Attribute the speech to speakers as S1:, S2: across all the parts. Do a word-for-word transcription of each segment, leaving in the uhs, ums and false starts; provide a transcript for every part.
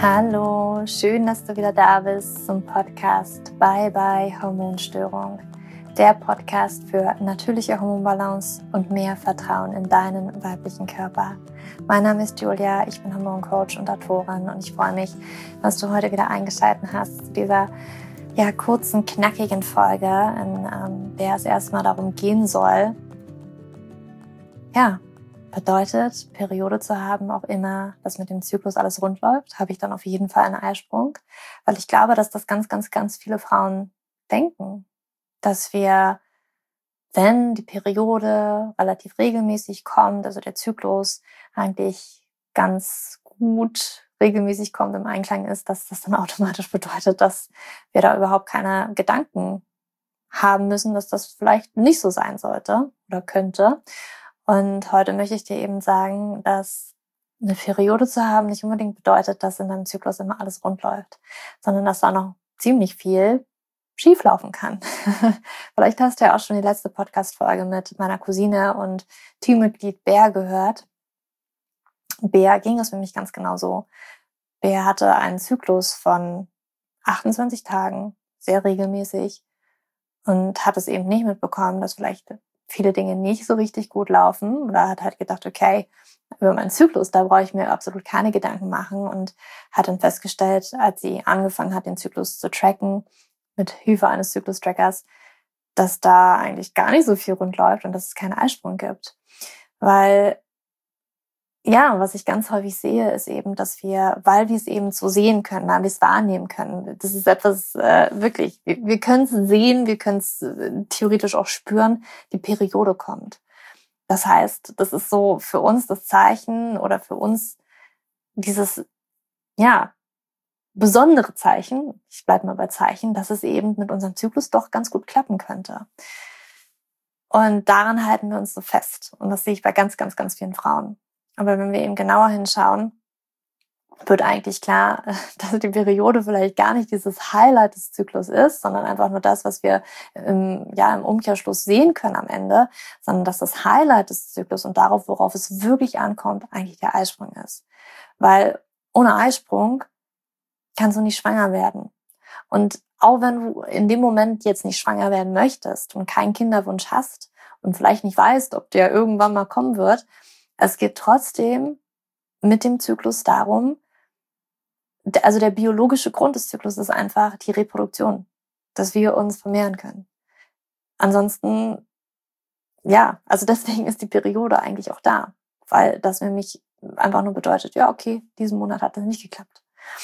S1: Hallo, schön, dass du wieder da bist zum Podcast Bye Bye Hormonstörung. Der Podcast für natürliche Hormonbalance und mehr Vertrauen in deinen weiblichen Körper. Mein Name ist Julia, ich bin Hormoncoach und Autorin und ich freue mich, dass du heute wieder eingeschaltet hast zu dieser ja, kurzen, knackigen Folge, in ähm, der es erstmal darum gehen soll, ja, bedeutet, Periode zu haben, auch immer, dass mit dem Zyklus alles rund läuft, habe ich dann auf jeden Fall einen Eisprung. Weil ich glaube, dass das ganz, ganz, ganz viele Frauen denken, dass wir, wenn die Periode relativ regelmäßig kommt, also der Zyklus eigentlich ganz gut regelmäßig kommt, im Einklang ist, dass das dann automatisch bedeutet, dass wir da überhaupt keine Gedanken haben müssen, dass das vielleicht nicht so sein sollte oder könnte. Und heute möchte ich dir eben sagen, dass eine Periode zu haben nicht unbedingt bedeutet, dass in deinem Zyklus immer alles rund läuft, sondern dass da noch ziemlich viel schieflaufen kann. Vielleicht hast du ja auch schon die letzte Podcast-Folge mit meiner Cousine und Teammitglied Bär gehört. Bär ging es für mich ganz genau so. Bär hatte einen Zyklus von achtundzwanzig Tagen, sehr regelmäßig, und hat es eben nicht mitbekommen, dass vielleicht viele Dinge nicht so richtig gut laufen, oder hat halt gedacht, okay, über meinen Zyklus, da brauche ich mir absolut keine Gedanken machen, und hat dann festgestellt, als sie angefangen hat, den Zyklus zu tracken, mit Hilfe eines Zyklus-Trackers, dass da eigentlich gar nicht so viel rund läuft und dass es keinen Eisprung gibt. Weil, ja, was ich ganz häufig sehe, ist eben, dass wir, weil wir es eben so sehen können, weil wir es wahrnehmen können, das ist etwas, äh, wirklich, wir, wir können es sehen, wir können es äh, theoretisch auch spüren, die Periode kommt. Das heißt, das ist so für uns das Zeichen oder für uns dieses, ja, besondere Zeichen, ich bleibe mal bei Zeichen, dass es eben mit unserem Zyklus doch ganz gut klappen könnte. Und daran halten wir uns so fest. Und das sehe ich bei ganz, ganz, ganz vielen Frauen. Aber wenn wir eben genauer hinschauen, wird eigentlich klar, dass die Periode vielleicht gar nicht dieses Highlight des Zyklus ist, sondern einfach nur das, was wir im, ja, im Umkehrschluss sehen können am Ende, sondern dass das Highlight des Zyklus und darauf, worauf es wirklich ankommt, eigentlich der Eisprung ist. Weil ohne Eisprung kannst du nicht schwanger werden. Und auch wenn du in dem Moment jetzt nicht schwanger werden möchtest und keinen Kinderwunsch hast und vielleicht nicht weißt, ob der irgendwann mal kommen wird, es geht trotzdem mit dem Zyklus darum, also der biologische Grund des Zyklus ist einfach die Reproduktion, dass wir uns vermehren können. Ansonsten, ja, also deswegen ist die Periode eigentlich auch da, weil das nämlich einfach nur bedeutet, ja, okay, diesen Monat hat das nicht geklappt.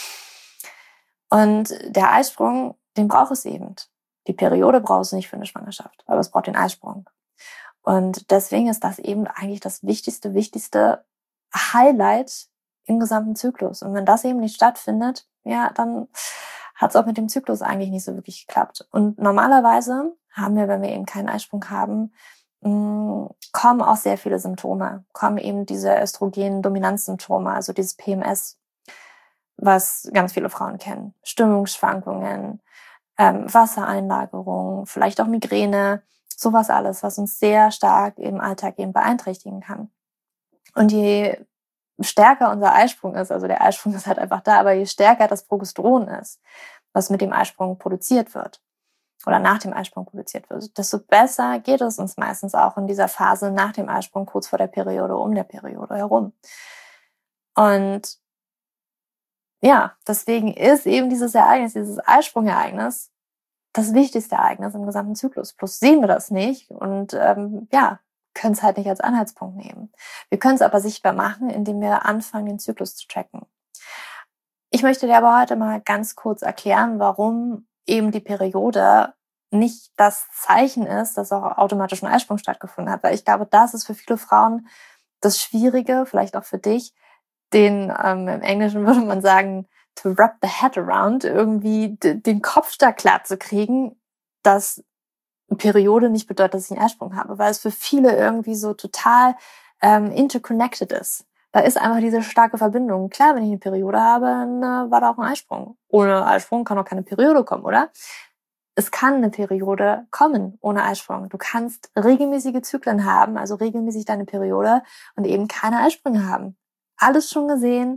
S1: Und der Eisprung, den braucht es eben. Die Periode braucht es nicht für eine Schwangerschaft, aber es braucht den Eisprung. Und deswegen ist das eben eigentlich das wichtigste, wichtigste Highlight im gesamten Zyklus. Und wenn das eben nicht stattfindet, ja, dann hat es auch mit dem Zyklus eigentlich nicht so wirklich geklappt. Und normalerweise haben wir, wenn wir eben keinen Eisprung haben, mh, kommen auch sehr viele Symptome, kommen eben diese Östrogen-Dominanzsymptome, also dieses P M S, was ganz viele Frauen kennen. Stimmungsschwankungen, ähm, Wassereinlagerung, vielleicht auch Migräne, sowas alles, was uns sehr stark im Alltag eben beeinträchtigen kann. Und je stärker unser Eisprung ist, also der Eisprung ist halt einfach da, aber je stärker das Progesteron ist, was mit dem Eisprung produziert wird oder nach dem Eisprung produziert wird, desto besser geht es uns meistens auch in dieser Phase nach dem Eisprung, kurz vor der Periode, um der Periode herum. Und ja, deswegen ist eben dieses Ereignis, dieses Eisprungereignis, das wichtigste Ereignis im gesamten Zyklus. Plus sehen wir das nicht und ähm, ja, können es halt nicht als Anhaltspunkt nehmen. Wir können es aber sichtbar machen, indem wir anfangen, den Zyklus zu tracken. Ich möchte dir aber heute mal ganz kurz erklären, warum eben die Periode nicht das Zeichen ist, dass auch automatisch ein Eisprung stattgefunden hat. Weil ich glaube, das ist für viele Frauen das Schwierige, vielleicht auch für dich, den ähm, im Englischen würde man sagen, to wrap the head around, irgendwie d- den Kopf da klar zu kriegen, dass eine Periode nicht bedeutet, dass ich einen Eisprung habe, weil es für viele irgendwie so total ähm, interconnected ist. Da ist einfach diese starke Verbindung. Klar, wenn ich eine Periode habe, dann äh, war da auch ein Eisprung. Ohne Eisprung kann auch keine Periode kommen, oder? Es kann eine Periode kommen ohne Eisprung. Du kannst regelmäßige Zyklen haben, also regelmäßig deine Periode und eben keine Eisprünge haben. Alles schon gesehen,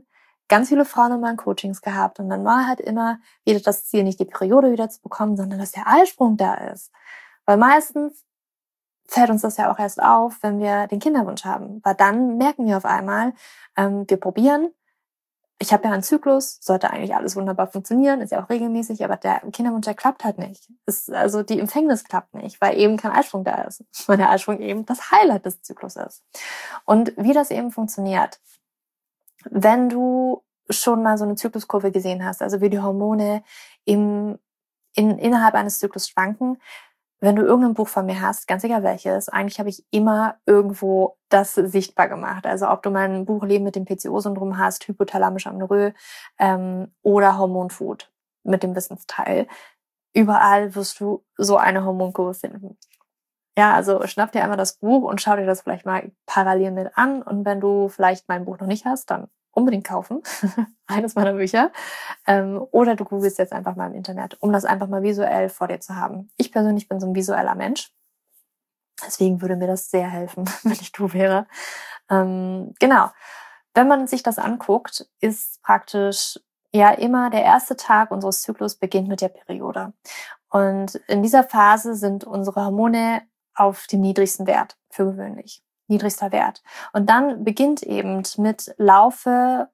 S1: ganz viele Frauen in meinen Coachings gehabt und dann war halt immer wieder das Ziel, nicht die Periode wieder zu bekommen, sondern dass der Eisprung da ist. Weil meistens fällt uns das ja auch erst auf, wenn wir den Kinderwunsch haben. Weil dann merken wir auf einmal, ähm, wir probieren, ich habe ja einen Zyklus, sollte eigentlich alles wunderbar funktionieren, ist ja auch regelmäßig, aber der Kinderwunsch, der klappt halt nicht. Ist, also die Empfängnis klappt nicht, weil eben kein Eisprung da ist. Weil der Eisprung eben das Highlight des Zyklus ist. Und wie das eben funktioniert, wenn du schon mal so eine Zykluskurve gesehen hast, also wie die Hormone im, in, innerhalb eines Zyklus schwanken, wenn du irgendein Buch von mir hast, ganz egal welches, eigentlich habe ich immer irgendwo das sichtbar gemacht. Also ob du mein Buch Leben mit dem P C O-Syndrom hast, hypothalamische Amenorrhoe ähm, oder Hormonfood mit dem Wissensteil. Überall wirst du so eine Hormonkurve finden. Ja, also schnapp dir einmal das Buch und schau dir das vielleicht mal parallel mit an. Und wenn du vielleicht mein Buch noch nicht hast, dann unbedingt kaufen. Eines meiner Bücher. Ähm, oder du googelst jetzt einfach mal im Internet, um das einfach mal visuell vor dir zu haben. Ich persönlich bin so ein visueller Mensch. Deswegen würde mir das sehr helfen, wenn ich du wäre. Ähm, genau. Wenn man sich das anguckt, ist praktisch ja immer der erste Tag unseres Zyklus beginnt mit der Periode. Und in dieser Phase sind unsere Hormone auf dem niedrigsten Wert, für gewöhnlich. Niedrigster Wert. Und dann beginnt eben mit Laufe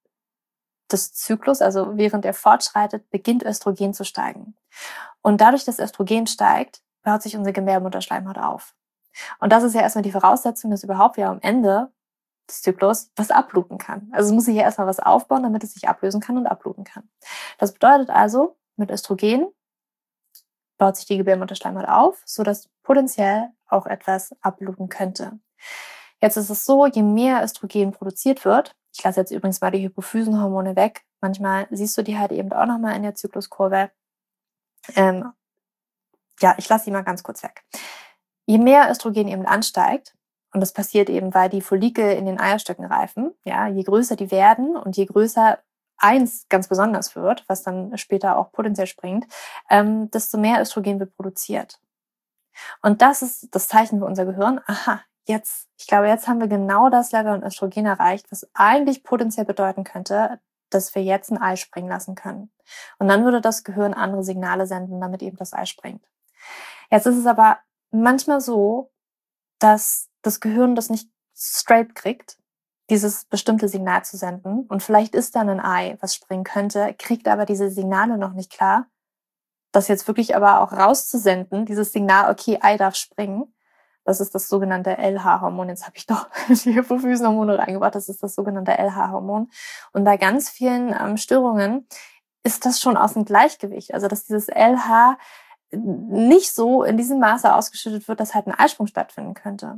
S1: des Zyklus, also während er fortschreitet, beginnt Östrogen zu steigen. Und dadurch, dass Östrogen steigt, baut sich unsere Gebärmutterschleimhaut auf. Und das ist ja erstmal die Voraussetzung, dass überhaupt ja am Ende des Zyklus was abbluten kann. Also es muss sich ja erstmal was aufbauen, damit es sich ablösen kann und abbluten kann. Das bedeutet also, mit Östrogen baut sich die Gebärmutterschleimhaut auf, sodass potenziell auch etwas abbluten könnte. Jetzt ist es so, je mehr Östrogen produziert wird, ich lasse jetzt übrigens mal die Hypophysenhormone weg, manchmal siehst du die halt eben auch nochmal in der Zykluskurve. Ähm, ja, ich lasse die mal ganz kurz weg. Je mehr Östrogen eben ansteigt, und das passiert eben, weil die Follikel in den Eierstöcken reifen, ja, je größer die werden und je größer eins ganz besonders wird, was dann später auch potenziell springt, ähm, desto mehr Östrogen wird produziert. Und das ist das Zeichen für unser Gehirn. Aha, jetzt, ich glaube, jetzt haben wir genau das Level an Östrogen erreicht, was eigentlich potenziell bedeuten könnte, dass wir jetzt ein Ei springen lassen können. Und dann würde das Gehirn andere Signale senden, damit eben das Ei springt. Jetzt ist es aber manchmal so, dass das Gehirn das nicht straight kriegt, dieses bestimmte Signal zu senden. Und vielleicht ist dann ein Ei, was springen könnte, kriegt aber diese Signale noch nicht klar. Das jetzt wirklich aber auch rauszusenden, dieses Signal, okay, Ei darf springen, das ist das sogenannte L H-Hormon. Jetzt habe ich doch die Hypophysenhormone reingebracht, das ist das sogenannte L H-Hormon. Und bei ganz vielen ähm, Störungen ist das schon aus dem Gleichgewicht. Also dass dieses L H nicht so in diesem Maße ausgeschüttet wird, dass halt ein Eisprung stattfinden könnte.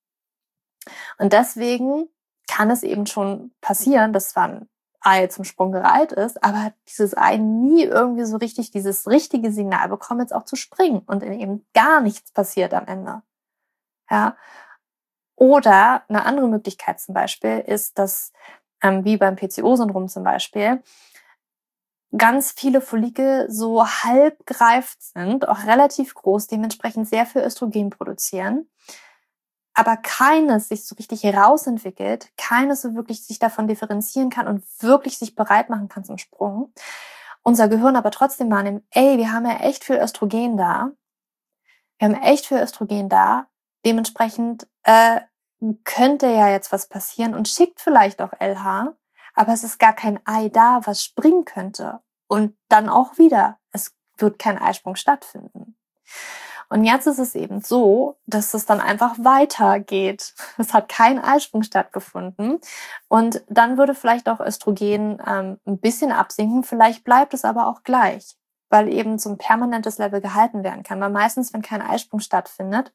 S1: Und deswegen kann es eben schon passieren, dass zwar ein Ei zum Sprung gereiht ist, aber dieses Ei nie irgendwie so richtig dieses richtige Signal bekommt, jetzt auch zu springen und eben gar nichts passiert am Ende. Ja. Oder eine andere Möglichkeit zum Beispiel ist, dass, ähm, wie beim P C O-Syndrom zum Beispiel, ganz viele Follikel so halb gereift sind, auch relativ groß, dementsprechend sehr viel Östrogen produzieren, aber keines sich so richtig herausentwickelt, keines so wirklich sich davon differenzieren kann und wirklich sich bereit machen kann zum Sprung. Unser Gehirn aber trotzdem wahrnimmt, ey, wir haben ja echt viel Östrogen da, wir haben echt viel Östrogen da, dementsprechend äh, könnte ja jetzt was passieren und schickt vielleicht auch L H, aber es ist gar kein Ei da, was springen könnte. Und dann auch wieder, es wird kein Eisprung stattfinden. Und jetzt ist es eben so, dass es dann einfach weitergeht. Es hat kein Eisprung stattgefunden. Und dann würde vielleicht auch Östrogen ähm, ein bisschen absinken. Vielleicht bleibt es aber auch gleich, weil eben so ein permanentes Level gehalten werden kann. Weil meistens, wenn kein Eisprung stattfindet,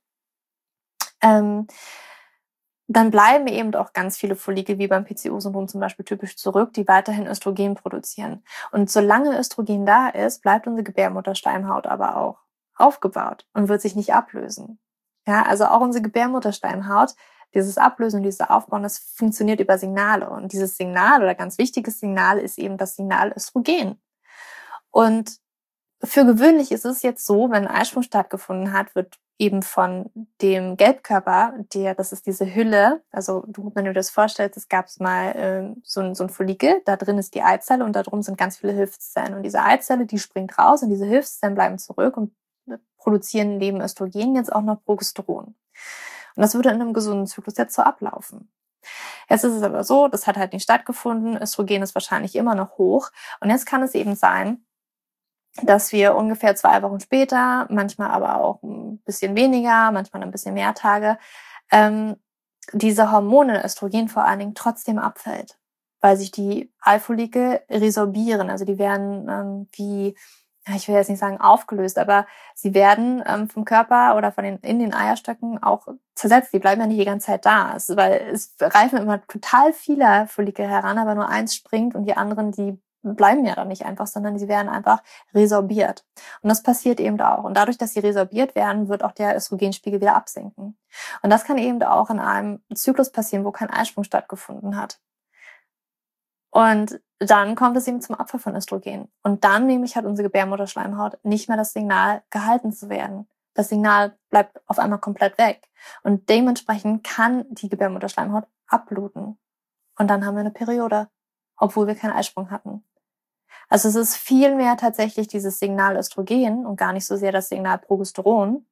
S1: ähm, dann bleiben eben auch ganz viele Follikel, wie beim P C O-Syndrom zum Beispiel typisch zurück, die weiterhin Östrogen produzieren. Und solange Östrogen da ist, bleibt unsere Gebärmutterschleimhaut aber auch aufgebaut und wird sich nicht ablösen. Ja, also auch unsere Gebärmutterschleimhaut, dieses Ablösen und dieses Aufbauen, das funktioniert über Signale. Und dieses Signal oder ganz wichtiges Signal ist eben das Signal Östrogen. Und für gewöhnlich ist es jetzt so, wenn ein Eisprung stattgefunden hat, wird eben von dem Gelbkörper, der, das ist diese Hülle, also du, wenn du dir das vorstellst, es gab mal äh, so, ein, so ein Follikel, da drin ist die Eizelle und da drum sind ganz viele Hilfszellen. Und diese Eizelle, die springt raus und diese Hilfszellen bleiben zurück und produzieren neben Östrogen jetzt auch noch Progesteron. Und das würde in einem gesunden Zyklus jetzt so ablaufen. Jetzt ist es aber so, das hat halt nicht stattgefunden, Östrogen ist wahrscheinlich immer noch hoch und jetzt kann es eben sein, dass wir ungefähr zwei Wochen später, manchmal aber auch ein bisschen weniger, manchmal ein bisschen mehr Tage, ähm, diese Hormone, Östrogen vor allen Dingen, trotzdem abfällt, weil sich die Eifolikel resorbieren, also die werden ähm, wie, ich will jetzt nicht sagen aufgelöst, aber sie werden ähm, vom Körper oder von den in den Eierstöcken auch zersetzt. Die bleiben ja nicht die ganze Zeit da, also, weil es reifen immer total viele Follikel heran, aber nur eins springt und die anderen, die bleiben ja dann nicht einfach, sondern sie werden einfach resorbiert. Und das passiert eben auch. Und dadurch, dass sie resorbiert werden, wird auch der Östrogenspiegel wieder absinken. Und das kann eben auch in einem Zyklus passieren, wo kein Eisprung stattgefunden hat. Und dann kommt es eben zum Abfall von Östrogen. Und dann nämlich hat unsere Gebärmutterschleimhaut nicht mehr das Signal, gehalten zu werden. Das Signal bleibt auf einmal komplett weg. Und dementsprechend kann die Gebärmutterschleimhaut abbluten. Und dann haben wir eine Periode, obwohl wir keinen Eisprung hatten. Also es ist viel mehr tatsächlich dieses Signal Östrogen und gar nicht so sehr das Signal Progesteron,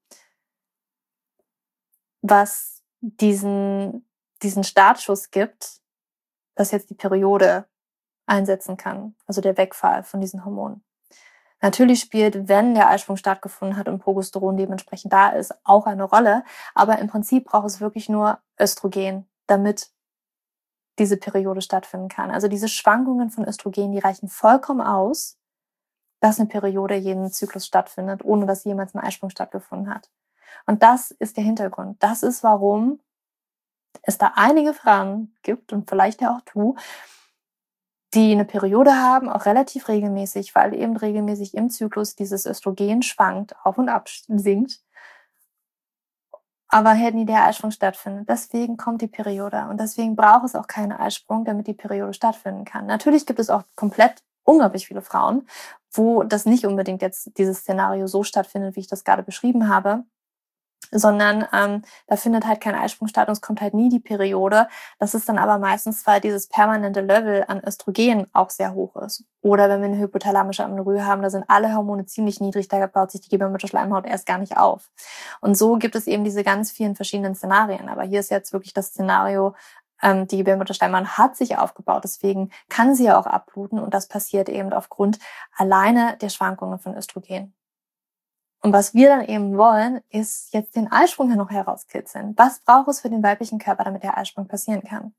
S1: was diesen, diesen Startschuss gibt, dass jetzt die Periode einsetzen kann, also der Wegfall von diesen Hormonen. Natürlich spielt, wenn der Eisprung stattgefunden hat und Progesteron dementsprechend da ist, auch eine Rolle, aber im Prinzip braucht es wirklich nur Östrogen, damit diese Periode stattfinden kann. Also diese Schwankungen von Östrogen, die reichen vollkommen aus, dass eine Periode jeden Zyklus stattfindet, ohne dass jemals ein Eisprung stattgefunden hat. Und das ist der Hintergrund. Das ist, warum es da einige Frauen gibt, und vielleicht ja auch du, die eine Periode haben, auch relativ regelmäßig, weil eben regelmäßig im Zyklus dieses Östrogen schwankt, auf und ab sinkt, aber halt nie der Eisprung stattfindet. Deswegen kommt die Periode und deswegen braucht es auch keinen Eisprung, damit die Periode stattfinden kann. Natürlich gibt es auch komplett unglaublich viele Frauen, wo das nicht unbedingt jetzt dieses Szenario so stattfindet, wie ich das gerade beschrieben habe, sondern ähm, da findet halt kein Eisprung statt und es kommt halt nie die Periode. Das ist dann aber meistens, weil dieses permanente Level an Östrogen auch sehr hoch ist. Oder wenn wir eine hypothalamische Amenorrhoe haben, da sind alle Hormone ziemlich niedrig, da baut sich die Gebärmutterschleimhaut erst gar nicht auf. Und so gibt es eben diese ganz vielen verschiedenen Szenarien. Aber hier ist jetzt wirklich das Szenario, ähm, die Gebärmutterschleimhaut hat sich aufgebaut, deswegen kann sie ja auch abbluten und das passiert eben aufgrund alleine der Schwankungen von Östrogen. Und was wir dann eben wollen, ist jetzt den Eisprung ja noch herauskitzeln. Was braucht es für den weiblichen Körper, damit der Eisprung passieren kann?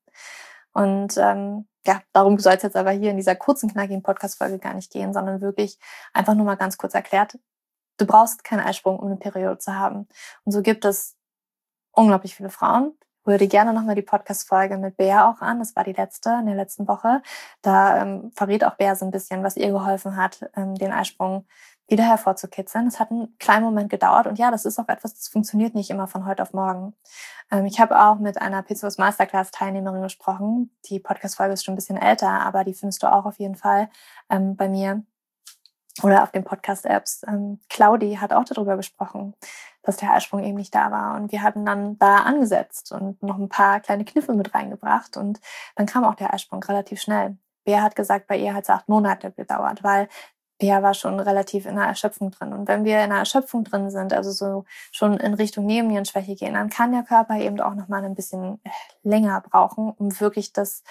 S1: Und ähm, ja, darum soll es jetzt aber hier in dieser kurzen, knackigen Podcast-Folge gar nicht gehen, sondern wirklich einfach nur mal ganz kurz erklärt, du brauchst keinen Eisprung, um eine Periode zu haben. Und so gibt es unglaublich viele Frauen. Ich würde gerne nochmal die Podcast-Folge mit Bea auch an. Das war die letzte, in der letzten Woche. Da ähm, verrät auch Bea so ein bisschen, was ihr geholfen hat, ähm, den Eisprung wieder hervorzukitzeln. Es hat einen kleinen Moment gedauert und ja, das ist auch etwas, das funktioniert nicht immer von heute auf morgen. Ähm, ich habe auch mit einer P C O S Masterclass Teilnehmerin gesprochen. Die Podcast-Folge ist schon ein bisschen älter, aber die findest du auch auf jeden Fall ähm, bei mir oder auf den Podcast-Apps. Ähm, Claudi hat auch darüber gesprochen, dass der Eisprung eben nicht da war und wir hatten dann da angesetzt und noch ein paar kleine Kniffe mit reingebracht und dann kam auch der Eisprung relativ schnell. Bea hat gesagt, bei ihr hat es acht Monate gedauert, weil Bea war schon relativ in der Erschöpfung drin. Und wenn wir in der Erschöpfung drin sind, also so schon in Richtung Nebennierenschwäche gehen, dann kann der Körper eben auch nochmal ein bisschen länger brauchen, um wirklich das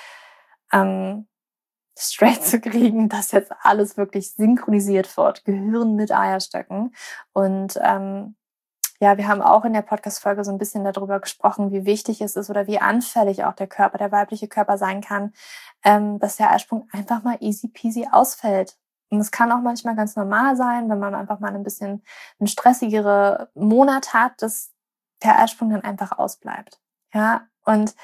S1: ähm, straight zu kriegen, dass jetzt alles wirklich synchronisiert wird, Gehirn mit Eierstöcken. Und ähm, ja, wir haben auch in der Podcast-Folge so ein bisschen darüber gesprochen, wie wichtig es ist oder wie anfällig auch der Körper, der weibliche Körper sein kann, ähm, dass der Eisprung einfach mal easy peasy ausfällt. Und es kann auch manchmal ganz normal sein, wenn man einfach mal ein bisschen einen stressigere Monat hat, dass der Eisprung dann einfach ausbleibt. Ja, und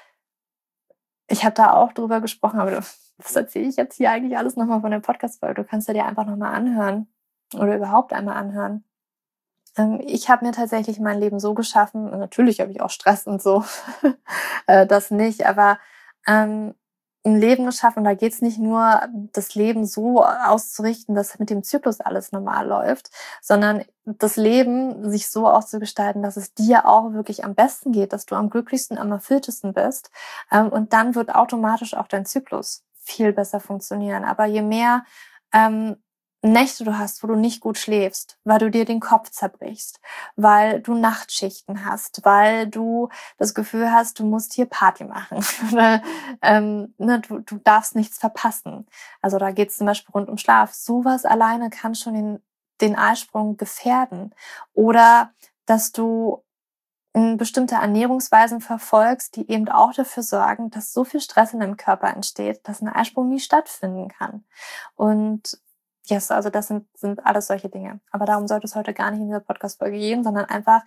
S1: ich habe da auch drüber gesprochen, aber das erzähle ich jetzt hier eigentlich alles nochmal von der Podcast-Folge. Du kannst ja dir einfach nochmal anhören oder überhaupt einmal anhören. Ähm, ich habe mir tatsächlich mein Leben so geschaffen, und natürlich habe ich auch Stress und so, das nicht, aber ähm, ein Leben geschaffen. Da geht es nicht nur, das Leben so auszurichten, dass mit dem Zyklus alles normal läuft, sondern das Leben sich so auszugestalten, dass es dir auch wirklich am besten geht, dass du am glücklichsten, am erfülltesten bist. Und dann wird automatisch auch dein Zyklus viel besser funktionieren. Aber je mehr ähm, Nächte du hast, wo du nicht gut schläfst, weil du dir den Kopf zerbrichst, weil du Nachtschichten hast, weil du das Gefühl hast, du musst hier Party machen, weil ähm, ne, du, du darfst nichts verpassen. Also da geht es zum Beispiel rund um Schlaf. Sowas alleine kann schon den, den Eisprung gefährden. Oder dass du bestimmte Ernährungsweisen verfolgst, die eben auch dafür sorgen, dass so viel Stress in deinem Körper entsteht, dass ein Eisprung nie stattfinden kann. Und yes, also das sind, sind alles solche Dinge. Aber darum sollte es heute gar nicht in dieser Podcast-Folge gehen, sondern einfach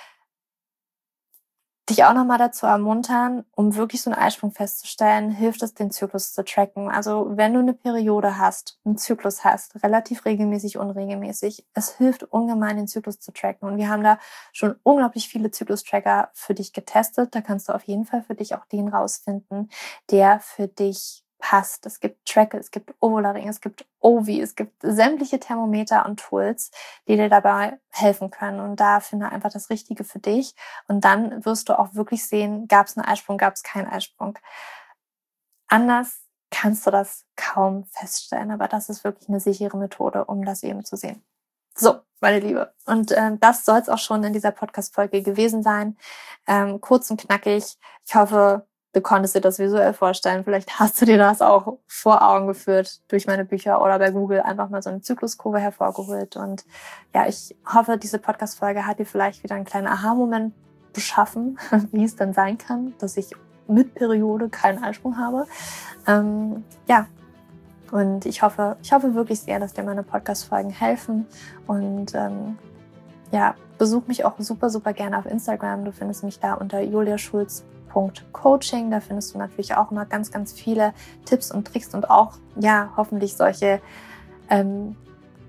S1: dich auch nochmal dazu ermuntern, um wirklich so einen Eisprung festzustellen, hilft es, den Zyklus zu tracken. Also wenn du eine Periode hast, einen Zyklus hast, relativ regelmäßig, unregelmäßig, es hilft ungemein, den Zyklus zu tracken. Und wir haben da schon unglaublich viele Zyklus-Tracker für dich getestet. Da kannst du auf jeden Fall für dich auch den rausfinden, der für dich passt. Es gibt Tracker, es gibt Ovularing, es gibt Ovi, es gibt sämtliche Thermometer und Tools, die dir dabei helfen können. Und da finde einfach das Richtige für dich. Und dann wirst du auch wirklich sehen, gab es einen Eisprung, gab es keinen Eisprung. Anders kannst du das kaum feststellen, aber das ist wirklich eine sichere Methode, um das eben zu sehen. So, meine Liebe. Und äh, das soll es auch schon in dieser Podcast-Folge gewesen sein. Ähm, kurz und knackig. Ich hoffe, du konntest dir das visuell vorstellen. Vielleicht hast du dir das auch vor Augen geführt durch meine Bücher oder bei Google einfach mal so eine Zykluskurve hervorgeholt. Und ja, ich hoffe, diese Podcast-Folge hat dir vielleicht wieder einen kleinen Aha-Moment beschaffen, wie es dann sein kann, dass ich mit Periode keinen Eisprung habe. Ähm, ja, und ich hoffe, ich hoffe wirklich sehr, dass dir meine Podcast-Folgen helfen. Und ähm, ja, besuch mich auch super, super gerne auf Instagram. Du findest mich da unter Julia Schulz Coaching. Da findest du natürlich auch immer ganz, ganz viele Tipps und Tricks und auch, ja, hoffentlich solche ähm,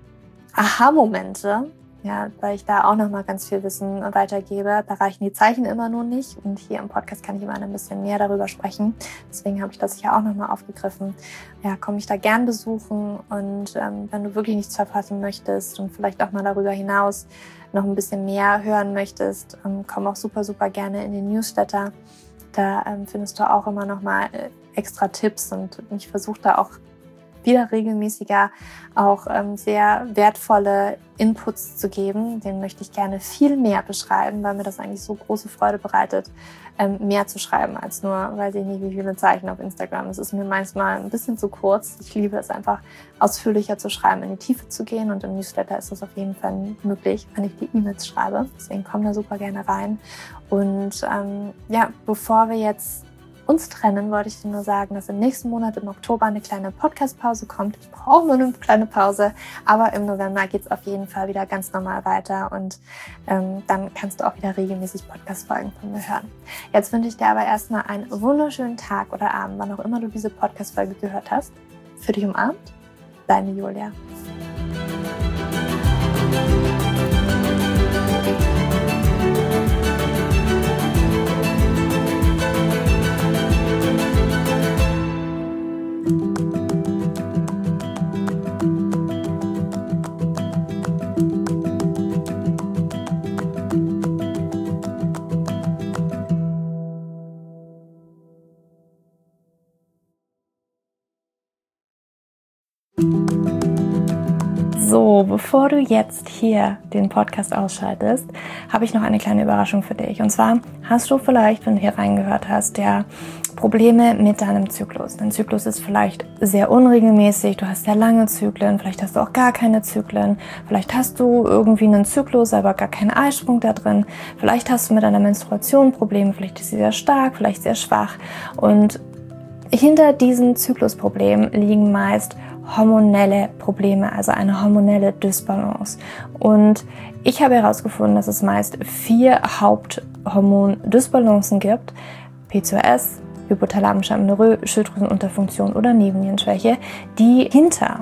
S1: Aha-Momente, ja, weil ich da auch nochmal ganz viel Wissen weitergebe. Da reichen die Zeichen immer nur nicht und hier im Podcast kann ich immer ein bisschen mehr darüber sprechen. Deswegen habe ich das hier auch nochmal aufgegriffen. Ja, komm mich da gern besuchen und ähm, wenn du wirklich nichts verpassen möchtest und vielleicht auch mal darüber hinaus noch ein bisschen mehr hören möchtest, ähm, komm auch super, super gerne in den Newsletter. Da ähm, findest du auch immer noch mal äh, extra Tipps und ich versuche da auch wieder regelmäßiger auch ähm, sehr wertvolle Inputs zu geben. Den möchte ich gerne viel mehr beschreiben, weil mir das eigentlich so große Freude bereitet, ähm, mehr zu schreiben als nur, weiß ich nicht, wie viele Zeichen auf Instagram. Es ist mir manchmal ein bisschen zu kurz. Ich liebe es einfach, ausführlicher zu schreiben, in die Tiefe zu gehen und im Newsletter ist das auf jeden Fall möglich, wenn ich die E-Mails schreibe. Deswegen komm da super gerne rein. Und ähm, ja, bevor wir jetzt uns trennen, wollte ich dir nur sagen, dass im nächsten Monat im Oktober eine kleine Podcast-Pause kommt. Ich brauche nur eine kleine Pause, aber im November geht es auf jeden Fall wieder ganz normal weiter und ähm, dann kannst du auch wieder regelmäßig Podcast-Folgen von mir hören. Jetzt wünsche ich dir aber erstmal einen wunderschönen Tag oder Abend, wann auch immer du diese Podcast-Folge gehört hast. Für dich umarmt, deine Julia. So, bevor du jetzt hier den Podcast ausschaltest, habe ich noch eine kleine Überraschung für dich. Und zwar hast du vielleicht, wenn du hier reingehört hast, ja Probleme mit deinem Zyklus. Dein Zyklus ist vielleicht sehr unregelmäßig, du hast sehr lange Zyklen, vielleicht hast du auch gar keine Zyklen, vielleicht hast du irgendwie einen Zyklus, aber gar keinen Eisprung da drin, vielleicht hast du mit deiner Menstruation Probleme, vielleicht ist sie sehr stark, vielleicht sehr schwach und hinter diesen Zyklusproblemen liegen meist hormonelle Probleme, also eine hormonelle Dysbalance. Und ich habe herausgefunden, dass es meist vier Haupthormon-Dysbalancen gibt: P C O S, hypothalamische Amenorrhoe, Schilddrüsenunterfunktion oder Nebennierenschwäche, die hinter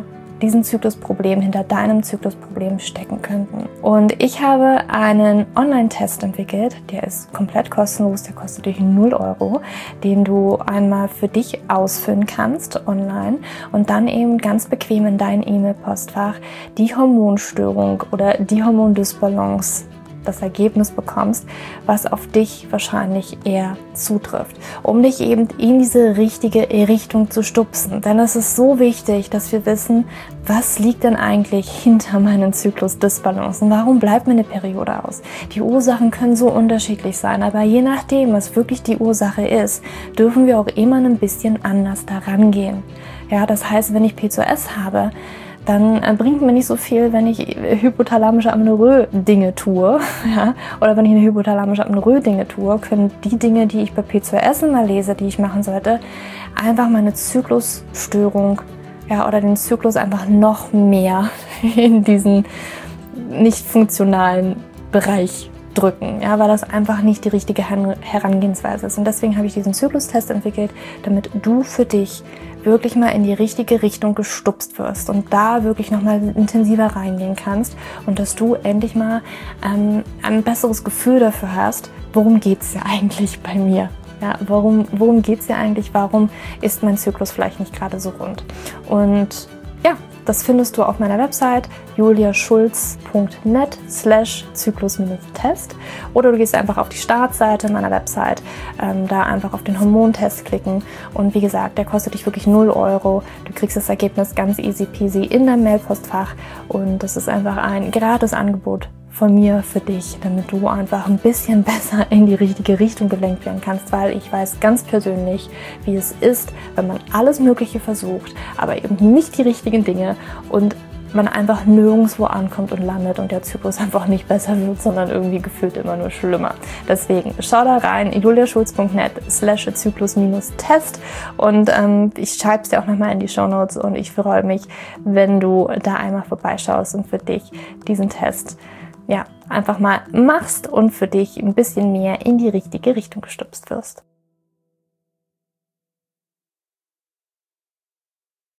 S1: diesem Zyklusproblem, hinter deinem Zyklusproblem stecken könnten. Und ich habe einen Online-Test entwickelt, der ist komplett kostenlos, der kostet dich null Euro, den du einmal für dich ausfüllen kannst online und dann eben ganz bequem in dein E-Mail-Postfach die Hormonstörung oder die Hormondysbalance, das Ergebnis bekommst, was auf dich wahrscheinlich eher zutrifft, um dich eben in diese richtige Richtung zu stupsen. Denn es ist so wichtig, dass wir wissen, was liegt denn eigentlich hinter meinen Zyklusdysbalancen? Warum bleibt mir eine Periode aus? Die Ursachen können so unterschiedlich sein, aber je nachdem, was wirklich die Ursache ist, dürfen wir auch immer ein bisschen anders daran gehen. Ja, das heißt, wenn ich P C O S habe, dann bringt mir nicht so viel, wenn ich hypothalamische Amenorrhoe Dinge tue, ja, oder wenn ich eine hypothalamische Amenorrhoe Dinge tue, können die Dinge, die ich bei P C O S immer lese, die ich machen sollte, einfach meine Zyklusstörung, ja, oder den Zyklus einfach noch mehr in diesen nicht funktionalen Bereich drücken, ja, weil das einfach nicht die richtige Herangehensweise ist. Und deswegen habe ich diesen Zyklustest entwickelt, damit du für dich wirklich mal in die richtige Richtung gestupst wirst und da wirklich nochmal intensiver reingehen kannst und dass du endlich mal ähm, ein besseres Gefühl dafür hast, worum geht's ja eigentlich bei mir? Ja, warum, worum geht's ja eigentlich? Warum ist mein Zyklus vielleicht nicht gerade so rund? Und ja, das findest du auf meiner Website juliaschulz punkt net slash zyklus-test oder du gehst einfach auf die Startseite meiner Website, ähm, da einfach auf den Hormontest klicken und wie gesagt, der kostet dich wirklich null Euro. Du kriegst das Ergebnis ganz easy peasy in dein Mailpostfach und das ist einfach ein gratis Angebot von mir für dich, damit du einfach ein bisschen besser in die richtige Richtung gelenkt werden kannst, weil ich weiß ganz persönlich, wie es ist, wenn man alles Mögliche versucht, aber eben nicht die richtigen Dinge und man einfach nirgendwo ankommt und landet und der Zyklus einfach nicht besser wird, sondern irgendwie gefühlt immer nur schlimmer. Deswegen schau da rein, juliaschulz punkt net slash zyklus-test und ähm, ich schreibe es dir auch nochmal in die Shownotes und ich freue mich, wenn du da einmal vorbeischaust und für dich diesen Test ja, einfach mal machst und für dich ein bisschen mehr in die richtige Richtung gestupst wirst.